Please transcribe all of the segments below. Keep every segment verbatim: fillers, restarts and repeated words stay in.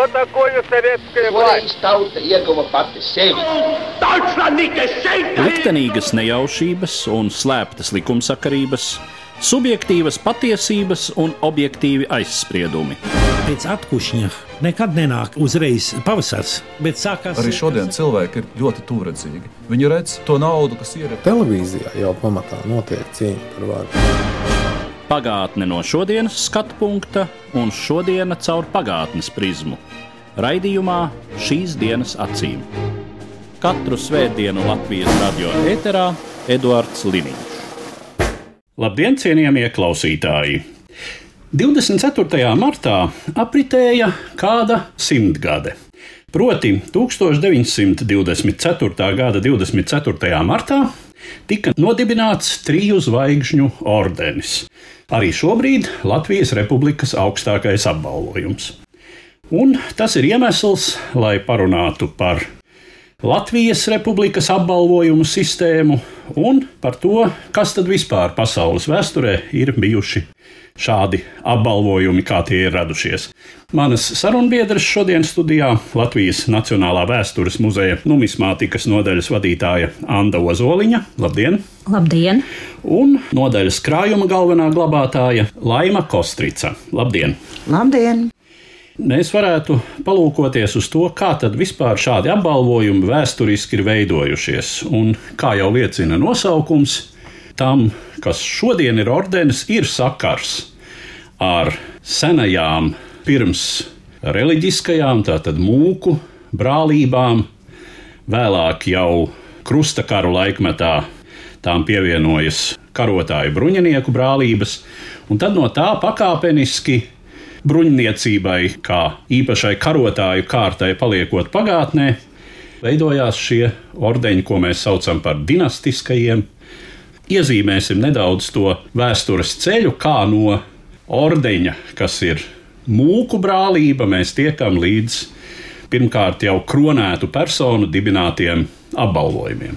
Что такое советская власть? Liktenīgas nejaušības un slēptas likumsakarības, subjektīvas patiesības un objektīvi aizspriedumi. Pēc atkušņa nekad nenāk uzreiz pavasars, bet sākās... Arī šodien cilvēki ir ļoti tuvredzīgi. Viņi redz to naudu, kas ir... Televīzijā jau pamatā notiek cīņa par varu. Pagātne no šodienas skatu punkta un šodiena caur pagātnes prizmu. Raidījumā Šīs dienas acīm. Katru svētdienu Latvijas radio ēterā Eduards Liniņš. Labdien, cienījamie klausītāji! divdesmit ceturtajā martā apritēja kāda simtgade. Proti, tūkstoš deviņsimt divdesmit ceturtā gada divdesmit ceturtajā martā tika nodibināts triju zvaigžņu ordenis. Arī šobrīd Latvijas Republikas augstākais apbalvojums. Un tas ir iemesls, lai parunātu par Latvijas Republikas apbalvojumu sistēmu un par to, kas tad vispār pasaules vēsturē ir bijuši šādi apbalvojumi, kā tie ir radušies. Manas sarunbiedres šodien studijā Latvijas Nacionālā vēstures muzeja numismātikas nodaļas vadītāja Anda Ozoliņa. Labdien! Labdien! Un nodaļas krājuma galvenā glabātāja Laima Kostrica. Labdien! Labdien! Mēs varētu palūkoties uz to, kā tad vispār šādi apbalvojumi vēsturiski ir veidojušies. Un, kā jau liecina nosaukums, tam, kas šodien ir ordenis, ir sakars ar senajām pirms reliģiskajām, tātad mūku brālībām, vēlāk jau krustakaru laikmetā tām pievienojas karotāju bruņinieku brālības, un tad no tā pakāpeniski bruņniecībai, kā īpašai karotāju kārtai paliekot pagātnē, veidojās šie ordeņi, ko mēs saucam par dinastiskajiem. Iezīmēsim nedaudz to vēstures ceļu, kā no ordeņa, kas ir mūku brālība, mēs tiekam līdz pirmkārt jau kronētu personu dibinātiem apbalvojumiem.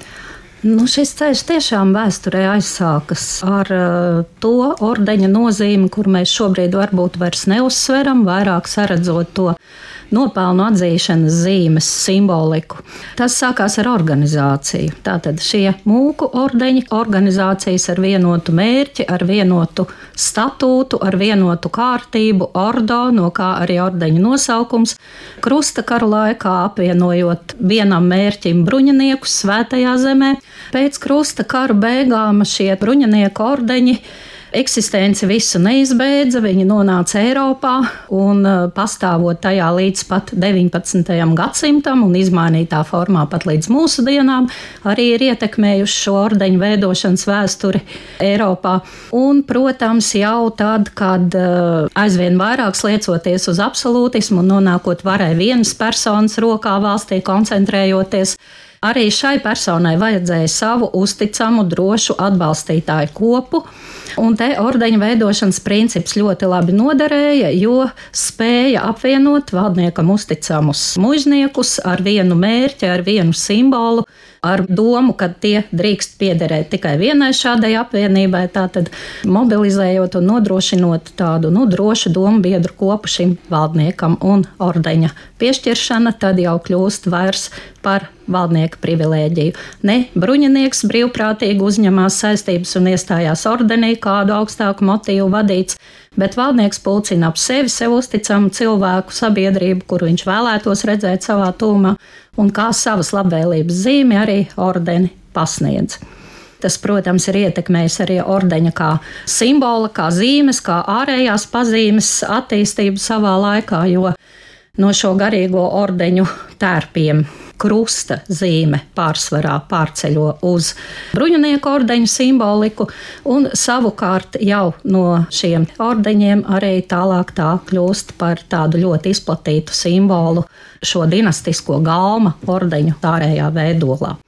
Nu, šis ceļš tiešām vēsturē aizsākas ar uh, to ordeņa nozīmi, kur mēs šobrīd varbūt vairs neuzsveram, vairāk saredzot to nopelnu atzīšanas zīmes simboliku. Tas sākās ar organizāciju. Tātad šie mūku ordeņi, organizācijas ar vienotu mērķi, ar vienotu statūtu, ar vienotu kārtību, ordo, no kā arī ordeņa nosaukums, krustakaru laikā apvienojot vienam mērķim bruņiniekus svētajā zemē. Pēc krustakaru beigām šie bruņinieku ordeņi eksistenci visu neizbeidza, viņi nonāca Eiropā un pastāvot tajā līdz pat deviņpadsmitajam gadsimtam un izmainītā formā pat līdz mūsu dienām, arī ir ietekmējuši šo ordeņu veidošanas vēsturi Eiropā. Un, protams, jau tad, kad aizvien vairāk sliecoties uz absolūtismu un nonākot varai vienas personas rokā valstī koncentrējoties, arī šai personai vajadzēja savu uzticamu, drošu atbalstītāju kopu, un te ordeņa veidošanas princips ļoti labi noderēja, jo spēja apvienot valdniekam uzticamus mužniekus ar vienu mērķi, ar vienu simbolu, ar domu, ka tie drīkst piederēt tikai vienai šādai apvienībai, tātad mobilizējot un nodrošinot tādu nu, drošu domu biedru kopu šim valdniekam, un ordeņa piešķiršana tad jau kļūst vairs par valdnieka privilēģiju. Ne bruņinieks brīvprātīgi uzņemās saistības un iestājās ordenī kādu augstāku motīvu vadīts, bet valdnieks pulcina ap sevi sev uzticamu cilvēku sabiedrību, kuru viņš vēlētos redzēt savā tūmā, un kā savas labvēlības zīmi arī ordeni pasniedz. Tas, protams, ir ietekmējis arī ordeņa kā simbola, kā zīmes, kā ārējās pazīmes attīstību savā laikā, jo no šo garīgo ordeņu tērpiem krusta zīme pārsvarā pārceļo uz bruņinieku ordeņu simboliku, un savukārt jau no šiem ordeņiem arī tālāk tā kļūst par tādu ļoti izplatītu simbolu šo dinastisko galma ordeņu ārējā veidolā.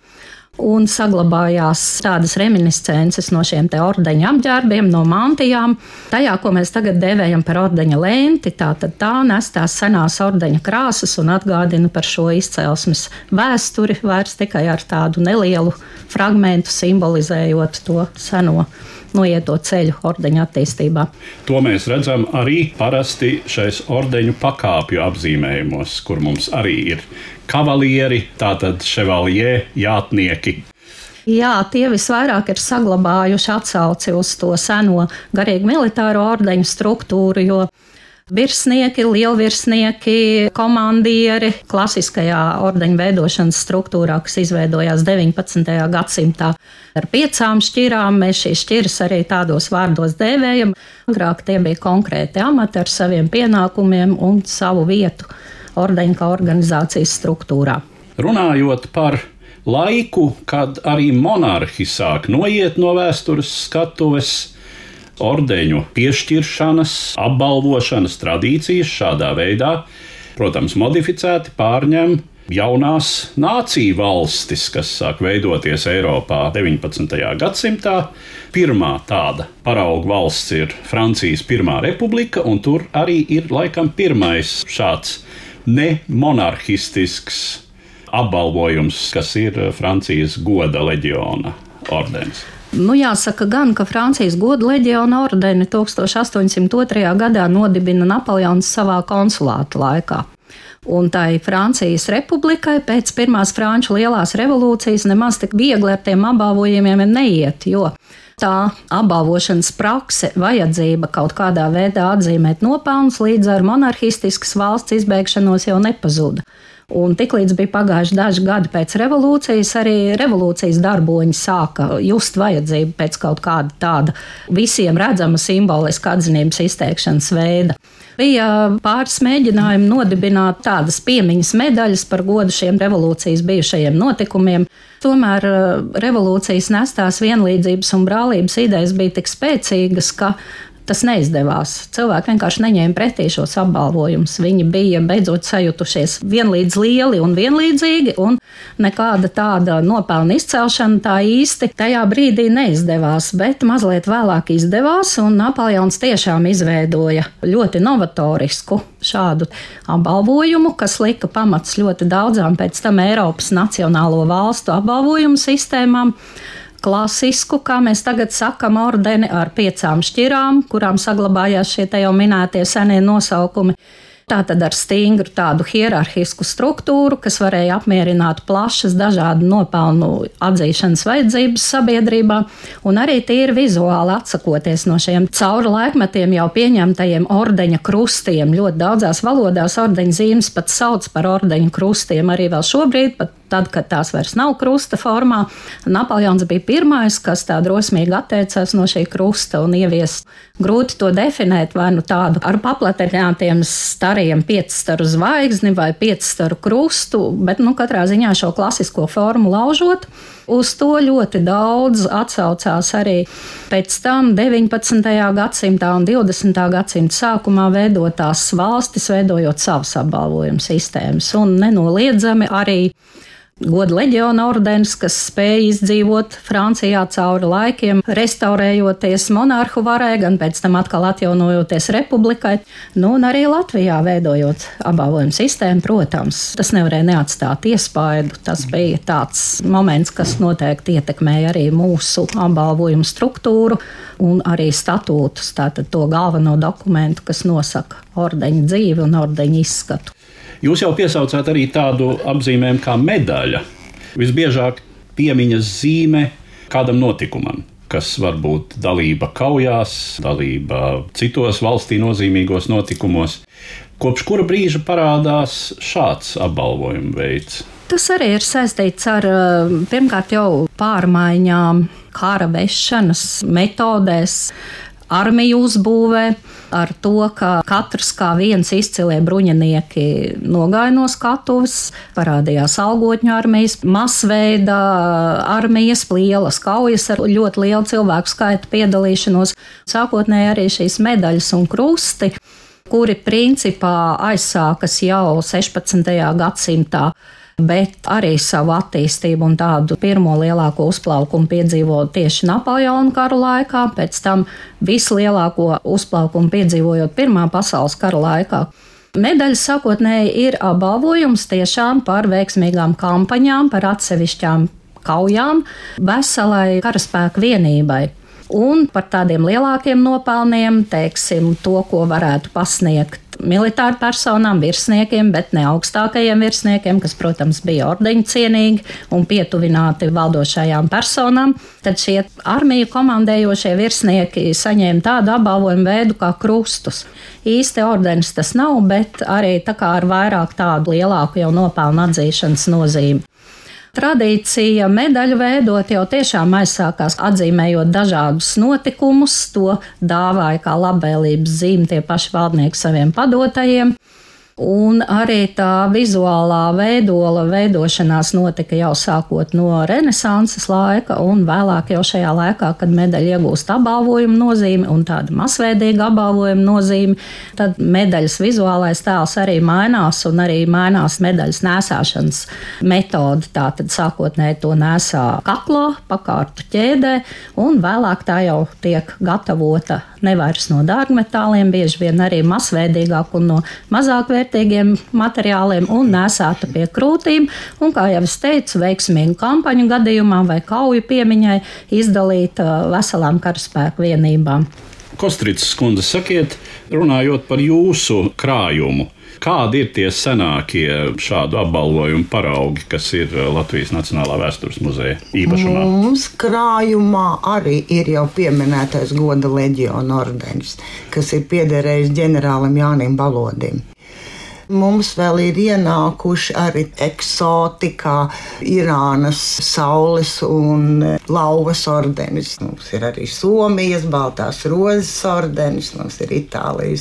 Un saglabājās tādas reminiscences no šiem te ordeņa apģērbiem, no mantijām. Tajā, ko mēs tagad dēvējam par ordeņa lenti, tā tad tā nes tās senās ordeņa krāsas un atgādina par šo izcelsmes vēsturi, vairs tikai ar tādu nelielu fragmentu simbolizējot to seno noieto ceļu ordeņa attīstībā. To mēs redzam arī parasti šais ordeņu pakāpju apzīmējumos, kur mums arī ir kavalieri, tātad ševaljē, jātnieki. Jā, tie visvairāk ir saglabājuši atsauci uz to seno garīgi militāro ordeņu struktūru, jo virsnieki, lielvirsnieki, komandieri klasiskajā ordeņu veidošanas struktūrā, kas izveidojās deviņpadsmitajā gadsimtā ar piecām šķirām, mēs šīs šķiras arī tādos vārdos dēvējam. Agrāk tie bija konkrēti amati ar saviem pienākumiem un savu vietu ordeņu kā organizācijas struktūrā. Runājot par laiku, kad arī monarhi sāk noiet no vēstures skatuves, ordeņu piešķiršanas, apbalvošanas tradīcijas šādā veidā, protams, modificēti pārņem jaunās nāciju valstis, kas sāk veidoties Eiropā deviņpadsmitajā gadsimtā. Pirmā tāda parauga valsts ir Francijas Pirmā republika, un tur arī ir laikam pirmais šāds nemonarhistisks apbalvojums, kas ir Francijas goda leģiona ordenis. Nu, jāsaka gan, ka Francijas goda leģiona ordeni tūkstoš astoņsimt otrajā gadā nodibina Napoleons savā konsulāta laikā. Un tai Francijas republikai pēc pirmās Franču lielās revolūcijas nemaz tik viegli ar tiem apbalvojumiem neiet, jo tā apbalvošanas prakse, vajadzība kaut kādā veidā atzīmēt nopelnus līdz ar monarhistiskas valsts izbeigšanos jau nepazuda. Un tiklīdz bija pagājuši daži gadi pēc revolūcijas, arī revolūcijas darboņi sāka just vajadzību pēc kaut kāda tāda visiem redzama simboliska atzinības izteikšanas veida. Bija pāris mēģinājumi nodibināt tādas piemiņas medaļas par godu šiem revolūcijas bijušajiem notikumiem. Tomēr revolūcijas nestās vienlīdzības un brālības idejas bija tik spēcīgas, ka tas neizdevās. Cilvēki vienkārši neņēma pretī šos apbalvojumus. Viņi bija beidzot sajutušies vienlīdz lieli un vienlīdzīgi, un nekāda tāda nopelna izcelšana tā īsti tajā brīdī neizdevās, bet mazliet vēlāk izdevās, un Napoleons tiešām izveidoja ļoti novatorisku šādu apbalvojumu, kas lika pamats ļoti daudzām pēc tam Eiropas nacionālo valstu apbalvojumu sistēmām. Klasisku, kā mēs tagad sakam, ordeni ar piecām šķirām, kurām saglabājās šie te jau minētie senie nosaukumi. Tātad ar stingru tādu hierarhisku struktūru, kas varēja apmierināt plašas dažādu nopelnu atzīšanas vajadzības sabiedrībā, un arī tīri vizuāli atsakoties no šiem cauri laikmetiem jau pieņemtajiem ordeņa krustiem. Ļoti daudzās valodās ordeņa zīmes pat sauc par ordeņa krustiem, arī vēl šobrīd, pat tad, kad tās vairs nav krusta formā. Napoleons bija pirmais, kas tā drosmīgi atteicās no šī krusta un ievies. Grūti to definēt, vai nu tādu ar paplatinātiem stariem piecstaru zvaigzni vai piecstaru krustu, bet nu katrā ziņā šo klasisko formu laužot. Uz to ļoti daudz atsaucās arī pēc tam deviņpadsmitajā gadsimtā un divdesmitā gadsimta sākumā veidotās valstis, veidojot savas apbalvojumu sistēmas, un nenoliedzami arī goda leģiona ordenis, kas spēja izdzīvot Francijā cauri laikiem, restaurējoties monarhu varai, gan pēc tam atkal atjaunojoties republikai, nu un arī Latvijā veidojot apbalvojumu sistēmu, protams. Tas nevarēja neatstāt iespaidu, tas bija tāds moments, kas noteikti ietekmēja arī mūsu apbalvojumu struktūru un arī statūtus, tātad to galveno dokumentu, kas nosaka ordeņa dzīvi un ordeņa izskatu. Jūs jau piesaucāt arī tādu apzīmējumu kā medaļa. Visbiežāk piemiņas zīme kādam notikumam, kas var būt dalība kaujās, dalība citos valstī nozīmīgos notikumos. Kopš kura brīža parādās šāds apbalvojuma veids? Tas arī ir saistīts ar pirmkārt jau pārmaiņām kara vešanas metodēs, armiju uzbūvē, ar to, ka katrs kā viens izcilie bruņinieki nogāja no skatuves, parādījās algotņu armijas, masveida armijas, lielas kaujas ar ļoti lielu cilvēku skaitu piedalīšanos. Sākotnēji arī šīs medaļas un krusti, kuri principā aizsākas jau sešpadsmitajā gadsimtā, bet arī savu attīstību un tādu pirmo lielāko uzplaukumu piedzīvo tieši Napoleona karu laikā, pēc tam vislielāko uzplaukumu piedzīvojot Pirmā pasaules kara laikā. Medaļas sākotnēji ir apbalvojums tiešām par veiksmīgām kampaņām, par atsevišķām kaujām, veselai karaspēka vienībai. Un par tādiem lielākiem nopelniem, teiksim, to, ko varētu pasniegt militāru personām, virsniekiem, bet ne augstākajiem virsniekiem, kas, protams, bija ordeņu cienīgi un pietuvināti valdošajām personām, tad šie armiju komandējošie virsnieki saņēma tādu apbalvojumu veidu kā krustus. Īsti ordenis tas nav, bet arī tā kā ar vairāk tādu lielāku jau nopelnu atzīšanas nozīmi. Tradīcija medaļu veidot jau tiešām aizsākās atzīmējot dažādus notikumus, to dāvāja kā labvēlības zīmi tie paši valdnieki saviem padotajiem. Un arī tā vizuālā veidola veidošanās notika jau sākot no Renesanses laika un vēlāk jau šajā laikā, kad medaļa iegūst apbalvojumu nozīmi un tāda masveidīga apbalvojuma nozīme, tad medaļas vizuālais tēls arī mainās un arī mainās medaļas nēsāšanas metode. Tātad sākotnēji to nēsā kaklā, pakārtu ķēdē un vēlāk tā jau tiek gatavota nevairs no dārgmetāliem, bieži vien arī masveidīgāk un no mazāk vērtīgiem materiāliem un nēsāta pie krūtīm. Un, kā jau es teicu, veiksmīgu kampaņu gadījumā vai kauju piemiņai izdalīta veselām karaspēku vienībām. Kostricas kundze, sakiet, runājot par jūsu krājumu, kādi ir tie senākie šādu apbalvojumu paraugi, kas ir Latvijas Nacionālā vēstures muzeja īpašumā? Mums krājumā arī ir jau pieminētais goda leģiona ordenis, kas ir piederējis ģenerālim Jānim Balodim. Mums vēl ir ienākuši arī eksotikā Irānas saules un lauvas ordenis. Mums ir arī Somijas baltās rozes ordenis, mums ir Itālijas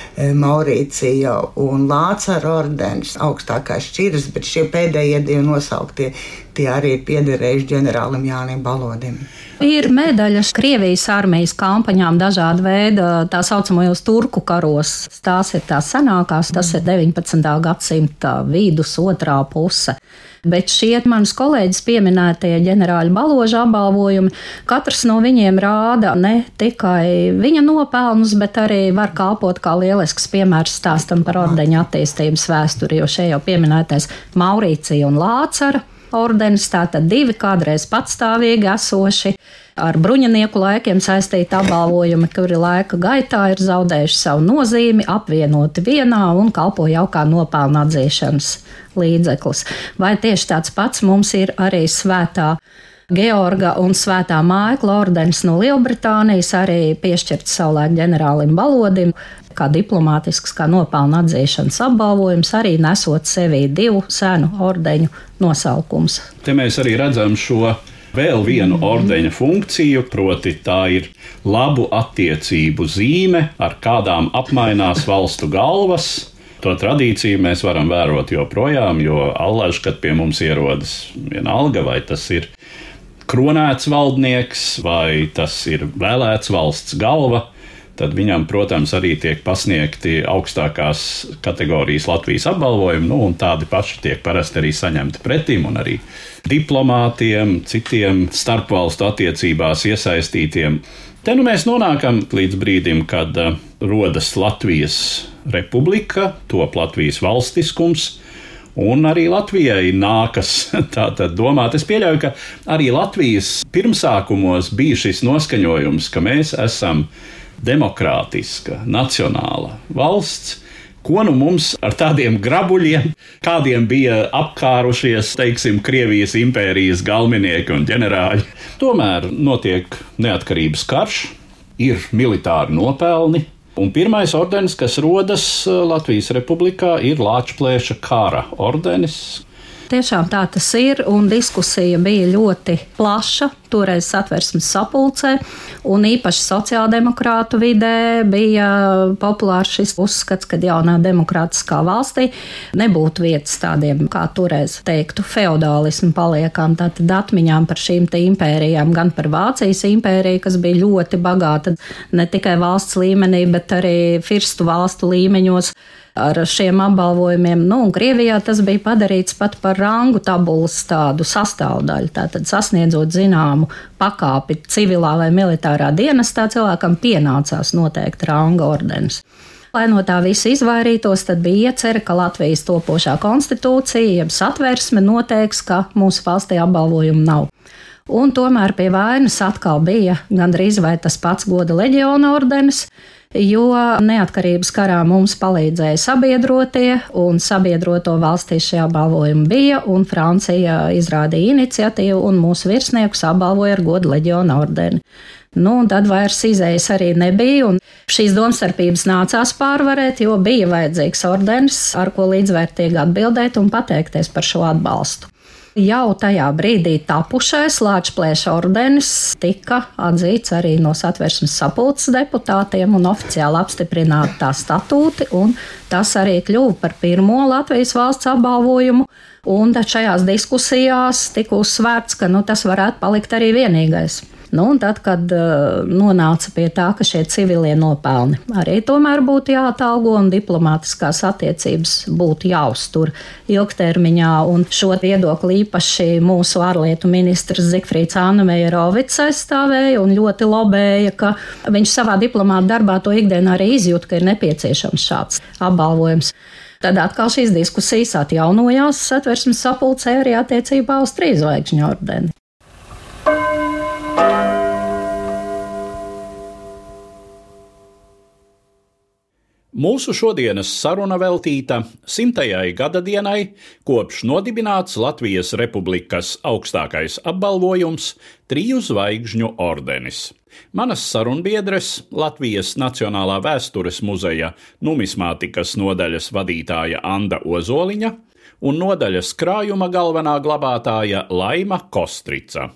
Maurīcija un Lācara ordenis, augstākās šķiras, bet šie pēdējie divi nosauktie, tie arī ir piederējuši ģenerālim Jānim Balodim. Ir medaļas Krievijas armijas kampaņām dažāda veida, tā saucamajos turku karos. Tās ir tās senākās, tas ir deviņpadsmitā gadsimta vidus otrā puse. Bet šie manas kolēģis pieminētie ģenerāļa Baloža apbalvojumi, katrs no viņiem rāda ne tikai viņa nopelnus, bet arī var kalpot kā lielisks piemērs stāstam par ordeņa attīstības vēsturi, jo šeit jau pieminētais Maurīcija un Lācara ordenis, tātad divi kādreiz patstāvīgi esoši, ar bruņinieku laikiem saistīti apbalvojumi, kuri laika gaitā ir zaudējuši savu nozīmi, apvienoti vienā un kalpo jau kā nopelna atzīšanas līdzeklis. Vai tieši tāds pats mums ir arī svētā Georga un svētā Maikla ordenis no Lielbritānijas, arī piešķirts savulaik ģenerālim Balodim, kā diplomātisks, kā nopelna atzīšanas apbalvojums, arī nesot sevī divu senu ordeņu nosaukums. Te mēs arī redzam šo vēl vienu ordeņa funkciju, proti tā ir labu attiecību zīme, ar kādām apmainās valstu galvas. To tradīciju mēs varam vērot joprojām, jo allaž, kad pie mums ierodas vienalga, vai tas ir kronēts valdnieks, vai tas ir vēlēts valsts galva, tad viņam, protams, arī tiek pasniegti augstākās kategorijas Latvijas apbalvojumi, nu, un tādi paši tiek parasti arī saņemti pretim, un arī diplomātiem, citiem starpvalstu attiecībās iesaistītiem. Te nu mēs nonākam līdz brīdim, kad uh, rodas Latvijas republika, top Latvijas valstiskums, un arī Latvijai nākas tātad domāt. Es pieļauju, ka arī Latvijas pirmsākumos bija šis noskaņojums, ka mēs esam demokrātiska, nacionāla valsts, ko nu mums ar tādiem grabuļiem, kādiem bija apkārušies, teiksim, Krievijas impērijas galminieki un ģenerāļi. Tomēr notiek neatkarības karš, ir militāri nopelni, un pirmais ordenis, kas rodas Latvijas republikā, ir Lāčplēša kara ordenis. Tiešām tā tas ir, un diskusija bija ļoti plaša, toreiz Satversmes sapulcē, un īpaši sociāldemokrātu vidē bija populārs šis uzskats, ka jaunā demokrātiskā valstī nebūtu vietas tādiem, kā toreiz teiktu, feodālismu paliekām, tātad atmiņām par šīm te impērijām, gan par Vācijas impēriju, kas bija ļoti bagāta ne tikai valsts līmenī, bet arī firstu valstu līmeņos, ar šiem apbalvojumiem. Nu, un Krievijā tas bija padarīts pat par rangu tabulas tādu sastāvdaļu. Tātad sasniedzot zināmu pakāpi civilā vai militārā dienestā, cilvēkam pienācās noteikti ranga ordenis. Lai no tā visa izvairītos, tad bija iecerē, ka Latvijas topošā konstitūcija, jeb satversme noteiks, ka mūsu valstī apbalvojumu nav. Un tomēr pie vainas atkal bija gandrīz vai tas pats goda leģiona ordenis, jo neatkarības karā mums palīdzēja sabiedrotie, un sabiedroto valstīs šajā apbalvojuma bija, un Francija izrādīja iniciatīvu, un mūsu virsniekus apbalvoja ar goda leģiona ordeni. Nu, un tad vairs izējas arī nebija, un šīs domstarpības nācās pārvarēt, jo bija vajadzīgs ordenis, ar ko līdzvērtīgi atbildēt un pateikties par šo atbalstu. Jau tajā brīdī tapušais Lāčplēša ordenis tika atzīts arī no Satversmes sapulces deputātiem un oficiāli apstiprināti tā statūti, un tas arī kļuva par pirmo Latvijas valsts apbalvojumu, un tad šajās diskusijās tika uzsvērts, ka nu, tas varētu palikt arī vienīgais. Nu, un tad, kad uh, nonāca pie tā, ka šie civilie nopelni arī tomēr būtu jāatalgo un diplomātiskās attiecības būtu jāuztur ilgtermiņā, un šo viedokli īpaši mūsu ārlietu ministrs Zigfrīds Ānemejerovics aizstāvēja un ļoti lobēja, ka viņš savā diplomāta darbā to ikdienā arī izjūt, ka ir nepieciešams šāds apbalvojums. Tad atkal šīs diskusijas atjaunojās Satversmes sapulcē arī attiecībā uz trīszvaigžņu ordeni. Mūsu šodienas saruna veltīta simtajai gadadienai, kopš nodibināts Latvijas Republikas augstākais apbalvojums Triju zvaigžņu ordenis. Manas sarunbiedres, Latvijas Nacionālā vēstures muzeja numismātikas nodaļas vadītāja Anda Ozoliņa un nodaļas krājuma galvenā glabātāja Laima Kostrica.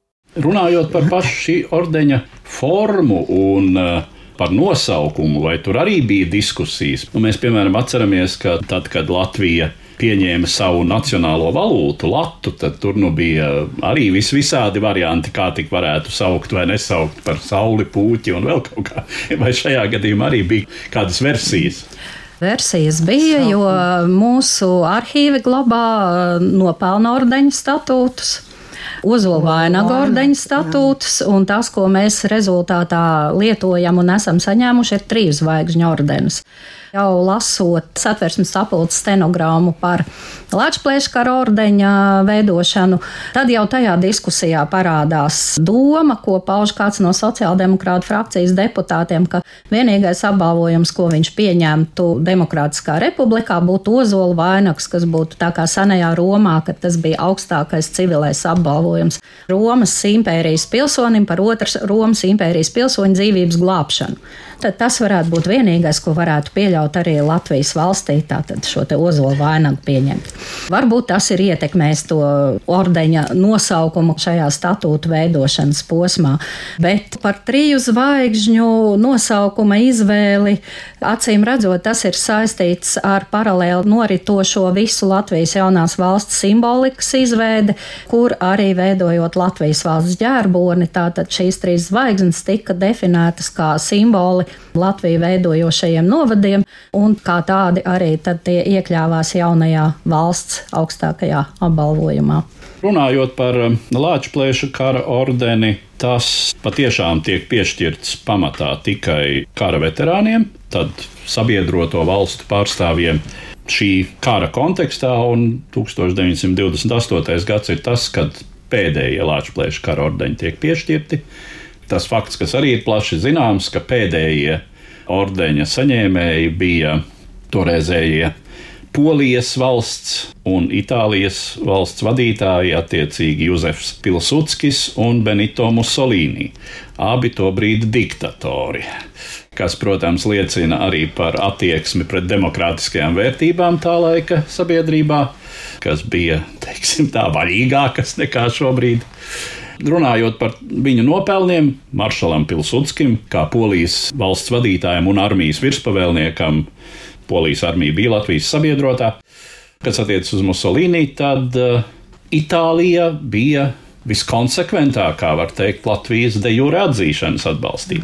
Runājot par pašu šī ordeņa formu un uh, par nosaukumu, vai tur arī bija diskusijas. Nu, mēs, piemēram, atceramies, ka tad, kad Latvija pieņēma savu nacionālo valūtu, latu, tad tur nu bija arī vis visādi varianti, kā tik varētu saukt vai nesaukt par sauli, pūķi un vēl kaut kā. Vai šajā gadījumā arī bija kādas versijas? Versijas bija, jo mūsu arhīvi glabā nopelna ordeņa statūtus, Ozolvainaga ordeņa statūtus, un tas, ko mēs rezultātā lietojam un esam saņēmuši, ir triju zvaigžņu ordenis. Jau lasot Satversmes sapulces stenogrammu par Lāčplēša kara ordeņa veidošanu, tad jau tajā diskusijā parādās doma, ko pauž kāds no sociāldemokrātu frakcijas deputātiem, ka vienīgais apbalvojums, ko viņš pieņemtu Demokrātiskā republikā, būtu ozola vainags, kas būtu tā kā senajā Romā, kad tas bija augstākais civilais apbalvojums Romas impērijas pilsonim par otras Romas impērijas pilsoņu dzīvības glābšanu. Tad tas varētu būt vienīgais, ko varētu pieļaut arī Latvijas valstī, tātad šo te ozola vainagu pieņemt. Varbūt tas ir ietekmējis to ordeņa nosaukumu šajā statūtu veidošanas posmā, bet par triju zvaigžņu nosaukuma izvēli, acīm redzot, tas ir saistīts ar paralēli noritošo visu Latvijas jaunās valsts simbolikas izveidi, kur arī veidojot Latvijas valsts ģērboni, tātad šīs trīs zvaigznes tika definētas kā simboli Latviju veidojošajiem novadiem, un kā tādi arī tad tie iekļāvās jaunajā valsts augstākajā apbalvojumā. Runājot par Lāčplēša kara ordeni, tas patiešām tiek piešķirts pamatā tikai kara veterāniem, tad sabiedroto valstu pārstāvjiem šī kara kontekstā, un tūkstoš deviņsimt divdesmit astotais gads ir tas, kad pēdējie Lāčplēša kara ordeņi tiek piešķirti. Tas fakts, kas arī ir plaši zināms, ka pēdējie ordeņa saņēmēji bija toreizējie Polijas valsts un Itālijas valsts vadītāji, attiecīgi Juzefs Pilsudskis un Benito Mussolini, abi to brīdi diktatori, kas, protams, liecina arī par attieksmi pret demokrātiskajām vērtībām tā laika sabiedrībā, kas bija, teiksim tā, vaļīgākas nekā šobrīd. Runājot par viņu nopelniem, maršalam Pilsudskim, kā Polijas valsts vadītājam un armijas virspavēlniekam, Polijas armija bija Latvijas sabiedrotā. Kas attiecas uz Mussolini, tad uh, Itālija bija viskonsekventākā, var teikt, Latvijas de jure atzīšanas atbalstītāja.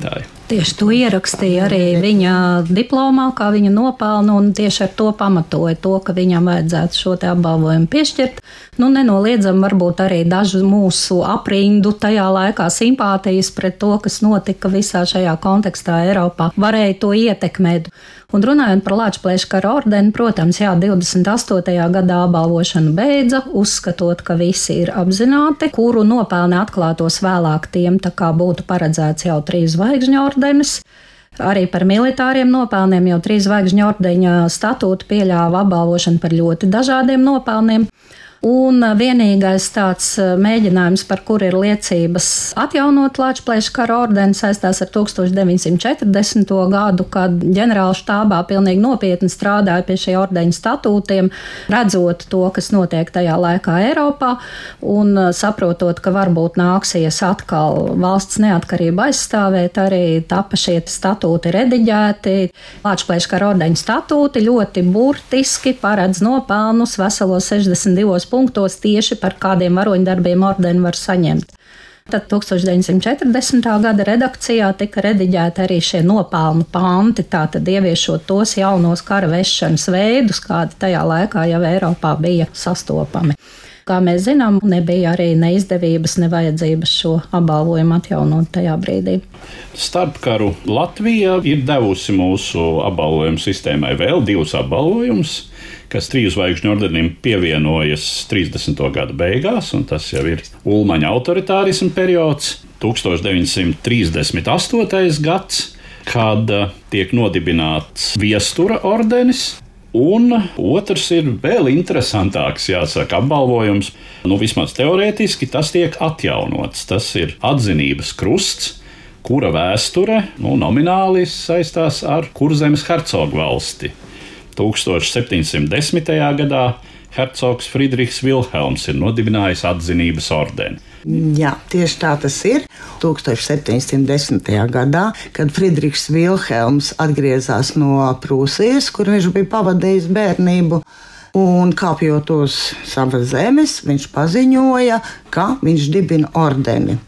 Tieši to ierakstīja arī viņa diplomā, kā viņa nopelnu, un tieši ar to pamatoja to, ka viņam vajadzētu šo te apbalvojumu piešķirt. Nu, nenoliedzam varbūt arī dažu mūsu aprindu tajā laikā simpātijas pret to, kas notika visā šajā kontekstā Eiropā, varēja to ietekmēt. Un runājot par Lāčplēša kara ordeni, protams, jā, divdesmit astotajā gadā apbalvošanu beidza, uzskatot, ka visi ir apzināti, kuru nopelni atklātos vēlāk tiem, tā kā būtu paredzēts jau trīs zvaigžņu ordenis. Arī par militāriem nopelniem jau trīs zvaigžņu ordeņa statūti pieļāva apbalvošanu par ļoti dažādiem nopelniem. Un vienīgais tāds mēģinājums, par kuru ir liecības atjaunot Lāčplēša kara ordeni, saistās ar tūkstoš deviņsimt četrdesmito gadu, kad ģenerāla štābā pilnīgi nopietni strādāja pie šī ordeņa statūtiem, redzot to, kas notiek tajā laikā Eiropā, un saprotot, ka varbūt nāksies atkal valsts neatkarību aizstāvēt, arī tapa šie statūti rediģēti. Lāčplēša kara ordeņa statūti ļoti burtiski paredz nopelnus veselos sešdesmit divos punktos tieši par kādiem varoņdarbiem ordeni var saņemt. Tad tūkstoš deviņsimt četrdesmitā gada redakcijā tika rediģēti arī šie nopelnu panti, tātad ieviešot tos jaunos kara vešanas veidus, kādi tajā laikā jau Eiropā bija sastopami. Kā mēs zinām, nebija arī neizdevības, nevajadzības šo apbalvojumu atjaunot tajā brīdī. Starpkaru Latvija ir devusi mūsu apbalvojumu sistēmai vēl divus apbalvojumus, kas triju zvaigžņu ordenim pievienojas trīsdesmito gadu beigās, un tas jau ir Ulmaņa autoritārisma periods, tūkstoš deviņsimt trīsdesmit astotais gads, kad tiek nodibināts Viestura ordenis. Un otrs ir vēl interesantāks, jāsaka, apbalvojums. Nu, vismaz teorētiski tas tiek atjaunots. Tas ir atzinības krusts, kura vēsture nu, nomināli saistās ar Kurzemes hercogu valsti. tūkstoš septiņsimt desmitajā gadā hercogs Friedrichs Vilhelms ir nodibinājis atzinības ordeni. Jā, tieši tā tas ir. tūkstoš septiņsimt desmitajā gadā, kad Friedrichs Vilhelms atgriezās no Prūsijas, kur viņš bija pavadījis bērnību, un kāpjot uz savas zemes, viņš paziņoja, ka viņš dibina ordeni.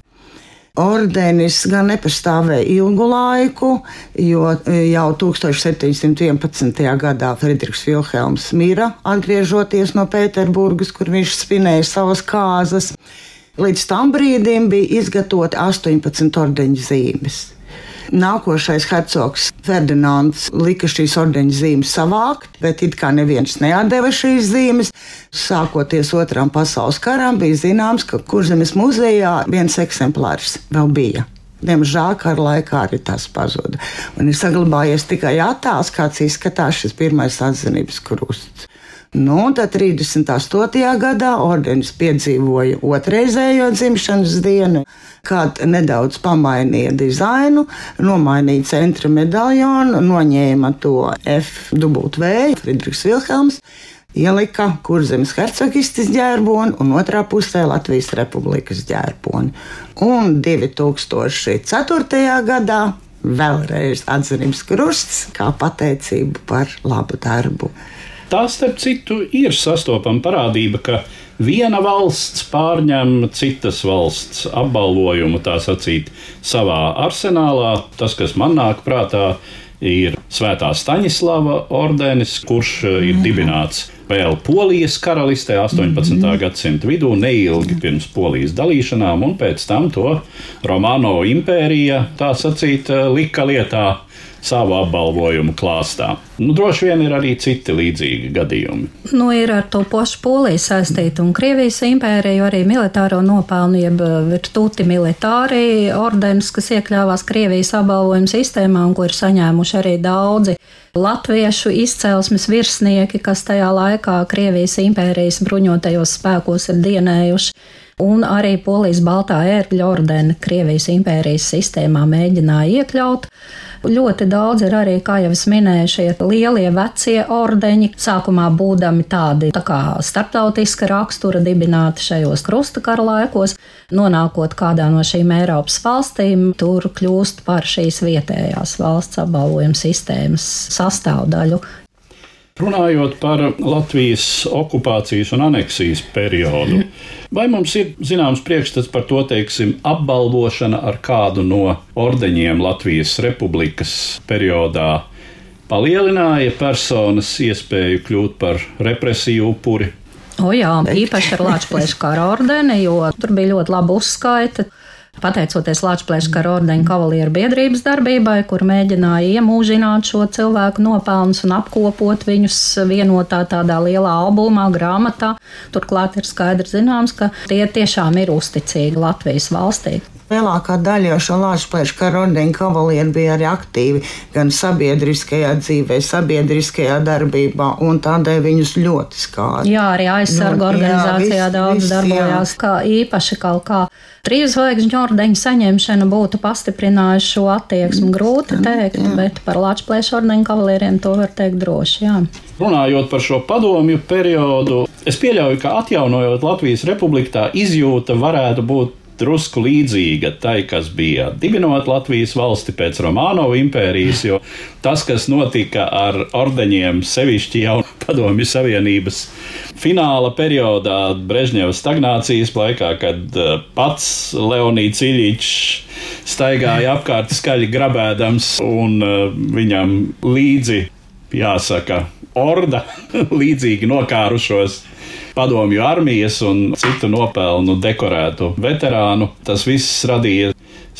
Ordenis gan nepastāvēja ilgu laiku, jo jau tūkstoš septiņsimt vienpadsmitajā gadā Friedrichs Vilhelms mira, atgriežoties no Pēterburgas, kur viņš spinēja savas kāzas. Līdz tam brīdim bija izgatavoti astoņpadsmit ordeņa zīmes. Nākošais hercogs Ferdinands lika šīs ordeņa zīmes savākt, bet it kā neviens neatdeva šīs zīmes. Sākoties Otram pasaules karam, bija zināms, ka Kurzemes muzejā viens eksemplārs vēl bija. Diemžēl kara laikā arī tas pazuda. Un ir saglabājies tikai attēls, kāds izskatās šis pirmais atzinības krusts. Nu, tad trīsdesmit astotajā gadā ordenis piedzīvoja otrreizējo dzimšanas dienu, kad nedaudz pamainīja dizainu, nomainīja centra medaļonu, noņēma to F W, Friedrichs Vilhelms, ielika Kurzemes hercogistes ģērboni un otrā pusē Latvijas Republikas ģērboni. Un divi tūkstoši ceturtajā gadā vēlreiz atzinības krusts kā pateicību par labu darbu. Tā, starp citu, ir sastopama parādība, ka viena valsts pārņem citas valsts apbalvojumu, tā sacīt, savā arsenālā. Tas, kas man nāk prātā, ir Svētā Staņislava ordenis, kurš ir dibināts vēl Polijas karalistē astoņpadsmitā gadsimta vidū, neilgi pirms Polijas dalīšanām, un pēc tam to Romano impērija, tā sacīt, lika lietā savu apbalvojumu klāstā. Nu, droši vien ir arī citi līdzīgi gadījumi. Nu, ir ar to pašu Poliju saistīta un Krievijas impēriju arī militāro nopelnu, jeb virtuti militāri ordenis, kas iekļāvās Krievijas apbalvojumu sistēmā un ko ir saņēmuši arī daudzi latviešu izcelsmes virsnieki, kas tajā laikā Krievijas impērijas bruņotajos spēkos ir dienējuši. Un arī Polijas baltā ērgļa ordeni Krievijas impērijas sistēmā mēģināja iekļaut. Ļoti daudz ir arī, kā jau es minēju, šie lielie vecie ordeņi, sākumā būdami tādi tā kā starptautiska rakstura dibināti šajos krustakara laikos, nonākot kādā no šīm Eiropas valstīm, tur kļūst par šīs vietējās valsts apbalvojuma sistēmas sastāvdaļu. Runājot par Latvijas okupācijas un aneksijas periodu, Vai mums ir zināms priekšstats par to, teiksim, apbalvošana ar kādu no ordeņiem Latvijas Republikas periodā palielināja personas iespēju kļūt par represiju upuri? O jā, īpaši ar Lāčplēša kara ordeni, jo tur bija ļoti laba uzskaita. Pateicoties Lāčplēša kara ordeņa kavalieru biedrības darbībai, kur mēģināja iemūžināt šo cilvēku nopelnus un apkopot viņus vienotā tādā lielā albumā, grāmatā. Turklāt ir skaidrs zināms, ka tie tiešām ir uzticīgi Latvijas valstī. Lielākā daļa jau šo Lāčplēša kara ordeņa kavalieru bija arī aktīvi gan sabiedriskajā dzīvē, sabiedriskajā darbībā, un tādēļ viņus ļoti skāra. Jā, arī aizsargu no, organizācijā jā, daudz viss, darbojās, jā. Kā īpaši kaut kā trīs zvaigžņu ordeņa saņemšana būtu pastiprinājuši šo attieksmi. Grūti teikt, jā. Bet par Lāčplēša ordeņa kavalieriem to var teikt droši, jā. Runājot par šo padomju periodu, es pieļauju, ka atjaunojot Latvijas Republiku, tā izjūta varētu būt drusku līdzīga tai, kas bija dibinot Latvijas valsti pēc Romanovu impērijas, jo tas, kas notika ar ordeņiem sevišķi jau Padomju Savienības fināla periodā, Brežņeva stagnācijas laikā, kad pats Leonīds Iļičs staigāja apkārt skaļi grabēdams un viņam līdzi, jāsaka, orda līdzīgi nokārušos padomju armijas un citu nopelnu dekorētu veterānu. Tas viss radīja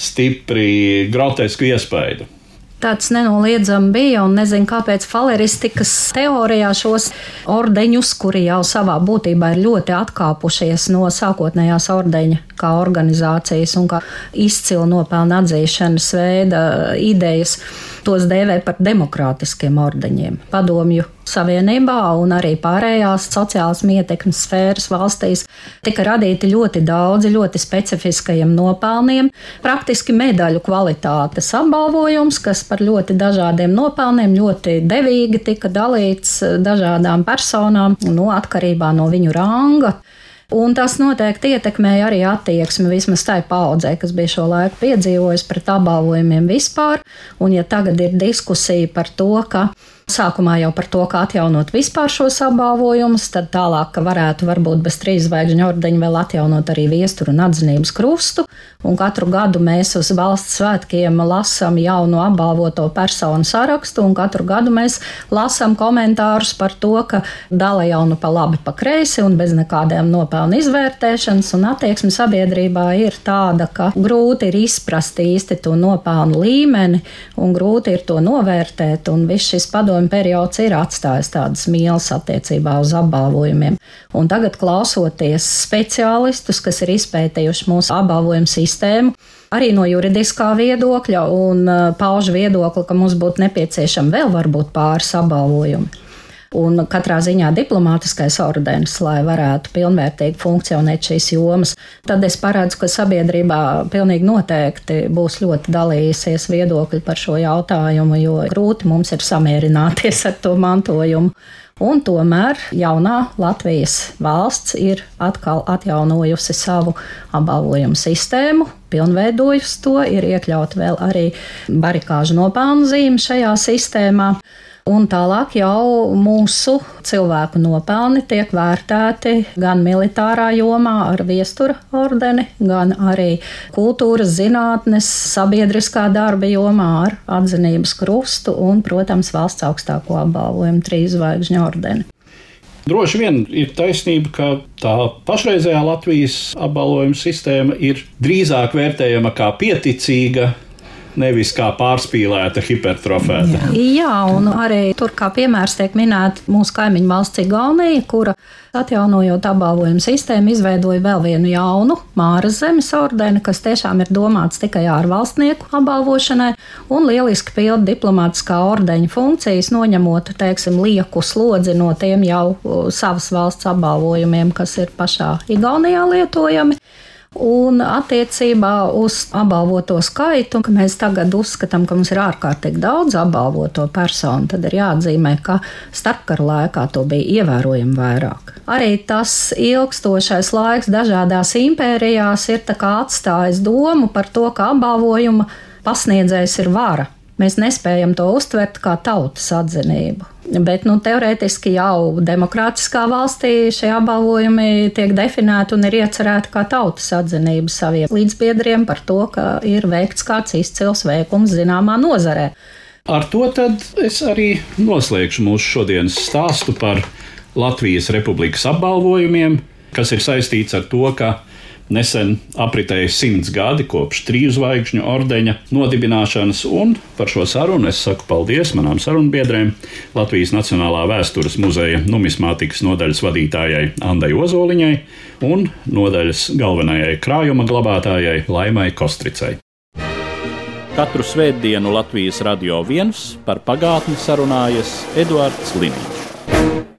stipri grotesku iespaidu. Tāds nenoliedzami bija, un nezinu, kāpēc faleristikas teorijā šos ordeņus, kuri jau savā būtībā ir ļoti atkāpušies no sākotnējās ordeņa kā organizācijas un kā izcilu nopelnu atzīšanas veida idejas, tos dēvē par demokrātiskiem ordeņiem. Padomju Savienībā un arī pārējās sociālas ietekmes sfēras valstīs tika radīti ļoti daudzi ļoti specifiskajiem nopelniem, praktiski medaļu kvalitātes apbalvojums, kas par ļoti dažādiem nopelniem ļoti devīgi tika dalīts dažādām personām, no atkarībā no viņu ranga. Un tas noteikti ietekmēja arī attieksmi vismaz tai paaudzē, kas bija šo laiku piedzīvojis pret apbalvojumiem vispār. Un ja tagad ir diskusija par to, ka sākumā jau par to, kā atjaunot vispār šos apbalvojumus, tad tālāk, ka varētu varbūt bez trīs zvaigžņu ordeņa vēl atjaunot arī viesturu un atzinības krustu. Un katru gadu mēs uz valsts svētkiem lasām jaunu apbalvoto personu sarakstu, un katru gadu mēs lasām komentārus par to, ka dala jau nu pa labi, pa kreisi un bez nekādiem nopelnu izvērtēšanas, un attieksme sabiedrībā ir tāda, ka grūti ir izprast īsti to nopelnu līmeni, un grūti ir to novērtēt, un viss šis padomju periods ir atstājis tādas mīlas attiecībā uz apbalvojumiem. Un tagad klausoties speciālistus, kas ir izpētījuši mūsu apbalvojumu sistēmu, arī no juridiskā viedokļa un pauž viedokli, ka mums būtu nepieciešami vēl varbūt pāris apbalvojumi. Un katrā ziņā diplomātiskais ordenis, lai varētu pilnvērtīgi funkcionēt šīs jomas, tad es paredzu, ka sabiedrībā pilnīgi noteikti būs ļoti dalījusies viedokļi par šo jautājumu, jo grūti mums ir samierināties ar to mantojumu. Un tomēr jaunā Latvijas valsts ir atkal atjaunojusi savu apbalvojumu sistēmu, pilnveidojusi to, ir iekļaut vēl arī barikāžu nopelnu zīme šajā sistēmā. Un tālāk jau mūsu cilvēku nopelni tiek vērtēti gan militārā jomā ar viestura ordeni, gan arī kultūras, zinātnes, sabiedriskā darba jomā ar atzinības krustu un, protams, valsts augstāko apbalvojumu trīs zvaigžņu ordeni. Droši vien ir taisnība, ka tā pašreizējā Latvijas apbalvojuma sistēma ir drīzāk vērtējama kā pieticīga, nevis kā pārspīlēta, hipertrofēta. Jā. Jā, un arī tur kā piemērs tiek minēta mūsu kaimiņu valsts Igaunija, kura atjaunojot apbalvojumu sistēmu, izveidoja vēl vienu jaunu Māras zemes ordeni, kas tiešām ir domāts tikai ārvalstnieku apbalvošanai un lieliski pilda diplomātiskā ordeņa funkcijas, noņemot, teiksim, lieku slodzi no tiem jau savas valsts apbalvojumiem, kas ir pašā Igaunijā lietojami. Un attiecībā uz apbalvoto skaitu, ka mēs tagad uzskatām, ka mums ir ārkārtīgi daudz apbalvoto personu, tad ir jāatzīmē, ka starpkara laikā to bija ievērojami vairāk. Arī tas ilgstošais laiks dažādās impērijās ir tā kā atstājis domu par to, ka apbalvojuma pasniedzējs ir vara. mēs nespējam to uztvert kā tautas atzinību. Bet nu, teorētiski jau demokrātiskā valstī šie apbalvojumi tiek definēti un ir iecerēti kā tautas atzinība saviem līdzbiedriem par to, ka ir veikts kāds izcils veikums zināmā nozarē. Ar to tad es arī noslēgšu mūsu šodienas stāstu par Latvijas Republikas apbalvojumiem, kas ir saistīts ar to, ka nesen apritēja simts gadi kopš triju zvaigžņu ordeņa nodibināšanas, un par šo sarunu es saku paldies manām sarunbiedrēm, Latvijas Nacionālā vēstures muzeja numismātikas nodaļas vadītājai Andai Ozoliņai un nodaļas galvenajai krājuma glabātājai Laimai Kostricai. Katru svētdienu Latvijas Radio viens par pagātni sarunājas Eduards Liniņš.